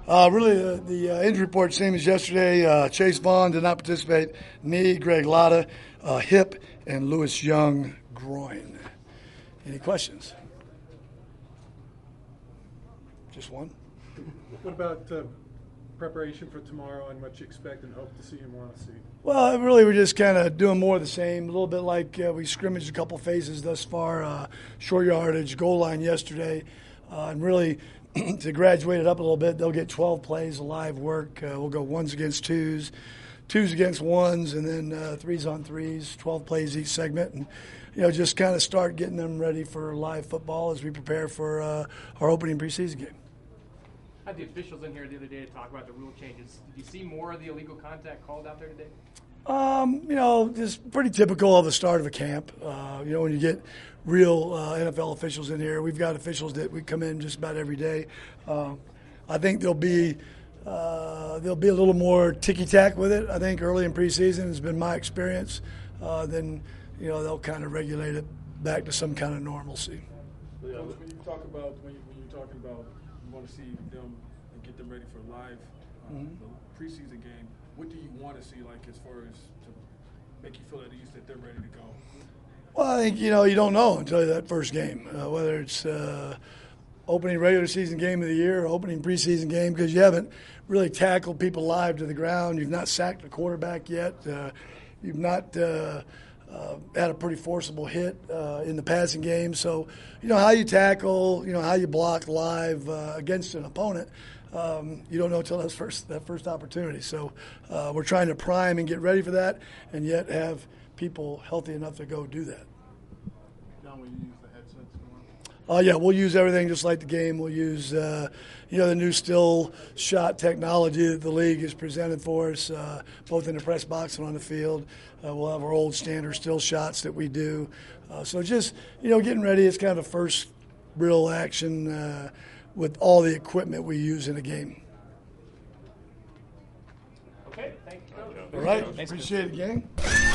Really, the injury report same as yesterday. Chase Vaughn did not participate. Knee, Greg Lotta, hip, and Lewis Young, groin. Any questions? Just one? What about preparation for tomorrow and what you expect and hope to see and want to see? Well, really, we're just kind of doing more of the same. A little bit like we scrimmaged a couple phases thus far. Short yardage, goal line yesterday. And really, to graduate it up a little bit, they'll get 12 plays of live work. We'll go ones against twos, twos against ones, and then threes on threes, 12 plays each segment. And, just kind of start getting them ready for live football as we prepare for our opening preseason game. I had the officials in here the other day to talk about the rule changes. Did you see more of the illegal contact called out there today? Just pretty typical of the start of a camp. When you get real NFL officials in here, we've got officials that we come in just about every day. I think there'll be a little more ticky-tack with it. I think early in preseason has been my experience. Then, they'll kind of regulate it back to some kind of normalcy. Yeah, when you're talking about you want to see them and get them ready for live the preseason game, what do you want to see as far as to make you feel at ease that they're ready to go? Well, I think, you don't know until that first game, whether it's opening regular season game of the year or opening preseason game, because you haven't really tackled people live to the ground. You've not sacked the quarterback yet. You've not had a pretty forcible hit in the passing game. So, how you tackle, how you block live against an opponent, you don't know until that first opportunity. So we're trying to prime and get ready for that, and yet have people healthy enough to go do that. John, will you use the headsets tomorrow? Yeah, we'll use everything just like the game. We'll use, the new still shot technology that the league has presented for us, both in the press box and on the field. We'll have our old standard still shots that we do. So just, getting ready. It's kind of the first real action with all the equipment we use in a game. Okay, thank you. All right, appreciate it, gang.